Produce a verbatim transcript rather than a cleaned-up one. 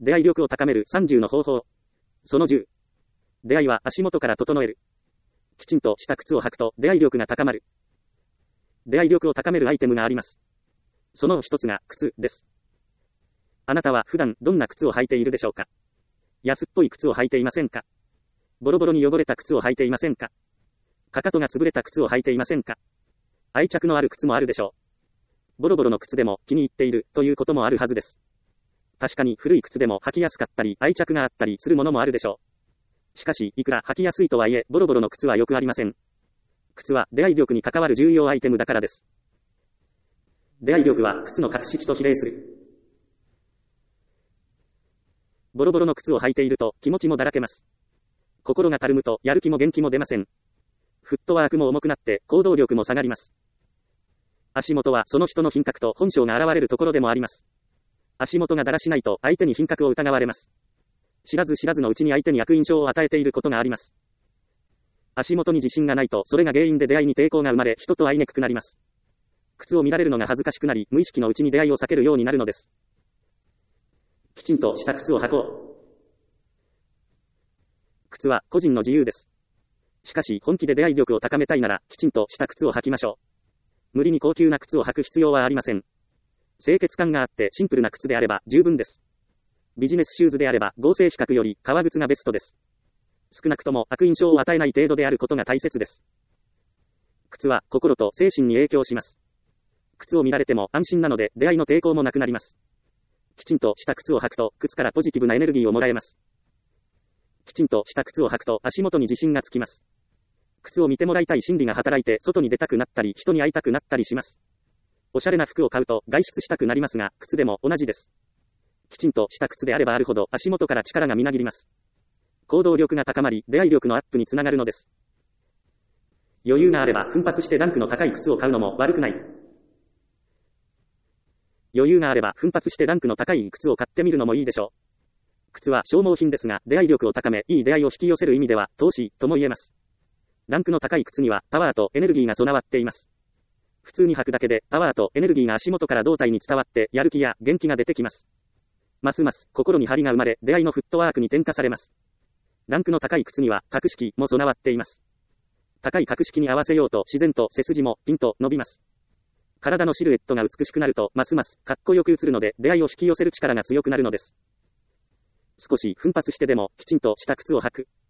出会い力を高めるさんじゅうの方法。そのじゅう。出会いは足元から整える。きちんとした靴を履くと出会い力が高まる。出会い力を高めるアイテムがあります。その一つが靴です。あなたは普段どんな靴を履いているでしょうか？安っぽい靴を履いていませんか？ボロボロに汚れた靴を履いていませんか？かかとが潰れた靴を履いていませんか？愛着のある靴もあるでしょう。ボロボロの靴でも気に入っているということもあるはずです。確かに古い靴でも履きやすかったり愛着があったりするものもあるでしょう。しかし、いくら履きやすいとはいえ、ボロボロの靴はよくありません。靴は出会い力に関わる重要アイテムだからです。出会い力は靴の格式と比例する。ボロボロの靴を履いていると気持ちもだらけます。心がたるむとやる気も元気も出ません。フットワークも重くなって行動力も下がります。足元はその人の品格と本性が現れるところでもあります。足元がだらしないと相手に品格を疑われます。知らず知らずのうちに相手に悪印象を与えていることがあります。足元に自信がないとそれが原因で出会いに抵抗が生まれ人と会いにくくなります。靴を見られるのが恥ずかしくなり無意識のうちに出会いを避けるようになるのです。きちんとした靴を履こう。靴は個人の自由です。しかし本気で出会い力を高めたいならきちんとした靴を履きましょう。無理に高級な靴を履く必要はありません。清潔感があってシンプルな靴であれば十分です。ビジネスシューズであれば合成比較より革靴がベストです。少なくとも悪印象を与えない程度であることが大切です。靴は心と精神に影響します。靴を見られても安心なので出会いの抵抗もなくなります。きちんとした靴を履くと靴からポジティブなエネルギーをもらえます。きちんとした靴を履くと足元に自信がつきます。靴を見てもらいたい心理が働いて外に出たくなったり人に会いたくなったりします。おしゃれな服を買うと外出したくなりますが靴でも同じです。きちんとした靴であればあるほど足元から力がみなぎります。行動力が高まり出会い力のアップにつながるのです。余裕があれば奮発してランクの高い靴を買うのも悪くない。余裕があれば奮発してランクの高い靴を買ってみるのもいいでしょう。靴は消耗品ですが出会い力を高めいい出会いを引き寄せる意味では投資とも言えます。ランクの高い靴にはパワーとエネルギーが備わっています。普通に履くだけでパワーとエネルギーが足元から胴体に伝わってやる気や元気が出てきます。ますます心に張りが生まれ出会いのフットワークに転化されます。ランクの高い靴には格式も備わっています。高い格式に合わせようと自然と背筋もピンと伸びます。体のシルエットが美しくなるとますますかっこよく映るので出会いを引き寄せる力が強くなるのです。少し奮発してでもきちんとした靴を履く。